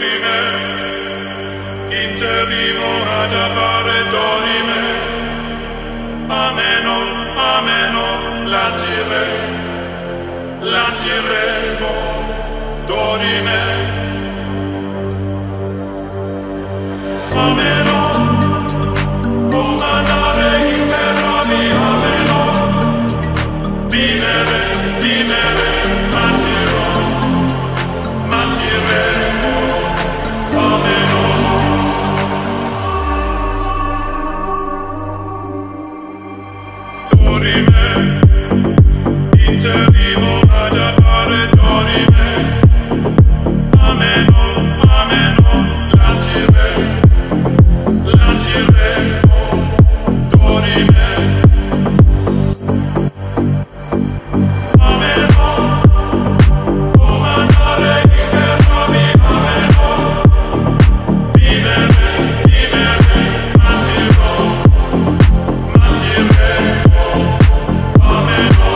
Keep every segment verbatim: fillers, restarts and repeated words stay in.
dorime, interrimo ad appare dorime, ameno, ameno, lancire, lanciremo, dorime, ameno, comandare imperami, ameno, vivere, vivere, lancirò, lanciremo, ameno. Dorime, interrimo ad appare dorime, ameno, ameno, lancire, lanciremo, dorime, ameno, comandare imperami, ameno, vivere, vivere, lancirò, lanciremo, ameno.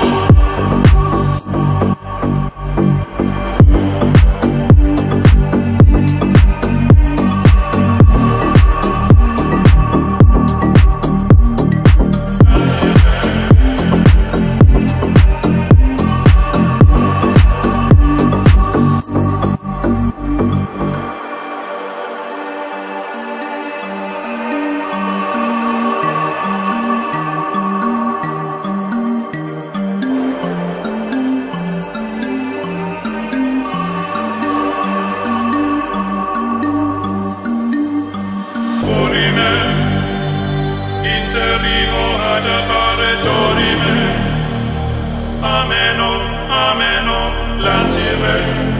Dorime, interrimo ad appare dorime, ameno, ameno, lancire,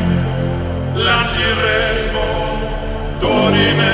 lanciremo, dorime.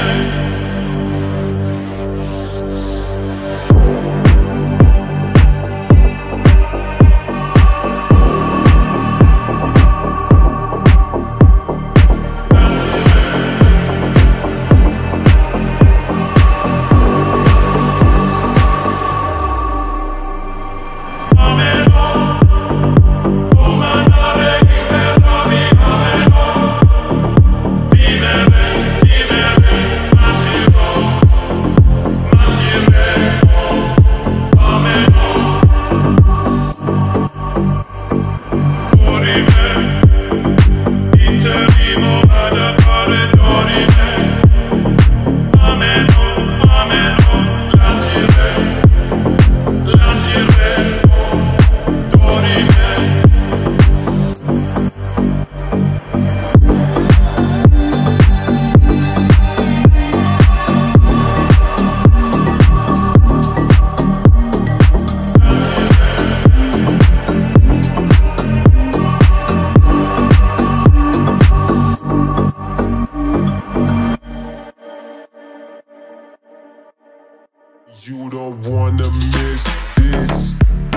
You don't wanna miss this.